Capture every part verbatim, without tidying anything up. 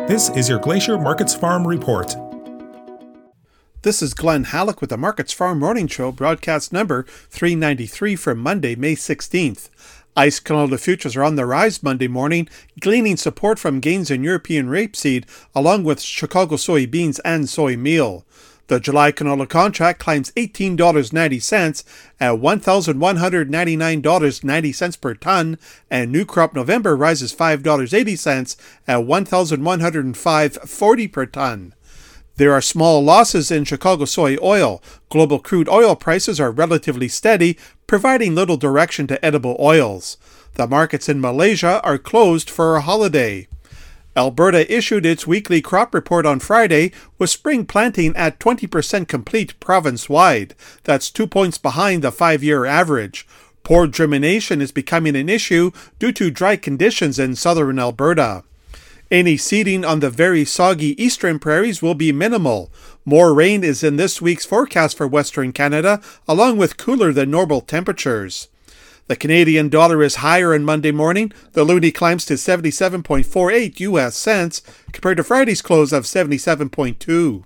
This is your Glacier Markets Farm Report. This is Glenn Halleck with the Markets Farm Morning Show, broadcast number three ninety-three for Monday, May sixteenth. Ice canola futures are on the rise Monday morning, gleaning support from gains in European rapeseed, along with Chicago soybeans and soy meal. The July canola contract climbs eighteen dollars and ninety cents at one thousand one hundred ninety-nine dollars and ninety cents per ton, and new crop November rises five dollars and eighty cents at one thousand one hundred five dollars and forty cents per ton. There are small losses in Chicago soy oil. Global crude oil prices are relatively steady, providing little direction to edible oils. The markets in Malaysia are closed for a holiday. Alberta issued its weekly crop report on Friday, with spring planting at twenty percent complete province-wide. That's two points behind the five-year average. Poor germination is becoming an issue due to dry conditions in southern Alberta. Any seeding on the very soggy eastern prairies will be minimal. More rain is in this week's forecast for Western Canada, along with cooler than normal temperatures. The Canadian dollar is higher on Monday morning. The loonie climbs to seventy-seven point four eight U S cents, compared to Friday's close of seventy-seven point two.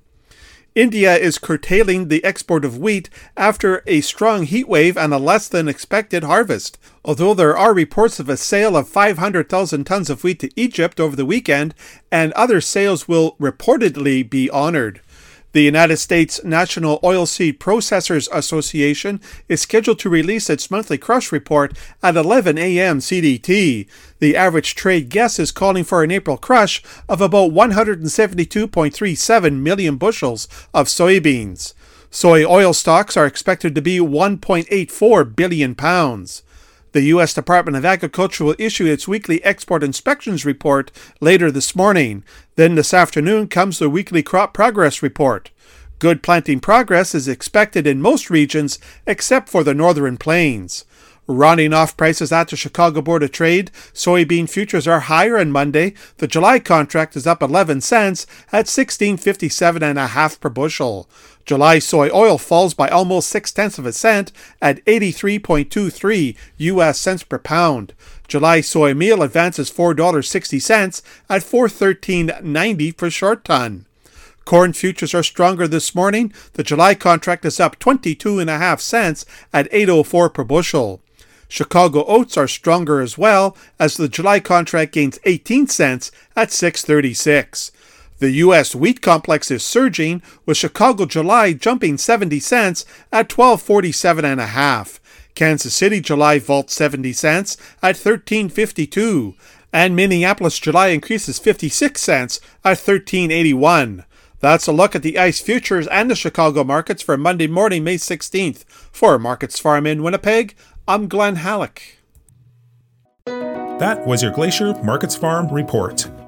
India is curtailing the export of wheat after a strong heat wave and a less than expected harvest. Although there are reports of a sale of five hundred thousand tons of wheat to Egypt over the weekend, and other sales will reportedly be honored. The United States National Oilseed Processors Association is scheduled to release its monthly crush report at eleven a.m. C D T. The average trade guess is calling for an April crush of about one hundred seventy-two point three seven million bushels of soybeans. Soy oil stocks are expected to be one point eight four billion pounds. The U S Department of Agriculture will issue its weekly export inspections report later this morning. Then this afternoon comes the weekly crop progress report. Good planting progress is expected in most regions except for the northern plains. Rounding off prices at the Chicago Board of Trade, soybean futures are higher on Monday. The July contract is up eleven cents at sixteen fifty-seven and a half per bushel. July soy oil falls by almost six tenths of a cent at eighty-three point two three U S cents per pound. July soy meal advances four dollars and sixty cents at four thirteen ninety per short ton. Corn futures are stronger this morning. The July contract is up twenty-two and a half cents at eight oh four per bushel. Chicago oats are stronger as well, as the July contract gains eighteen cents at six thirty-six. The U S wheat complex is surging, with Chicago July jumping seventy cents at twelve forty-seven and a half. Kansas City July vaults seventy cents at thirteen fifty-two, and Minneapolis July increases fifty-six cents at thirteen eighty-one. That's a look at the ICE futures and the Chicago markets for Monday morning, May sixteenth. For Markets Farm in Winnipeg, I'm Glenn Halleck. That was your Glacier Markets Farm Report.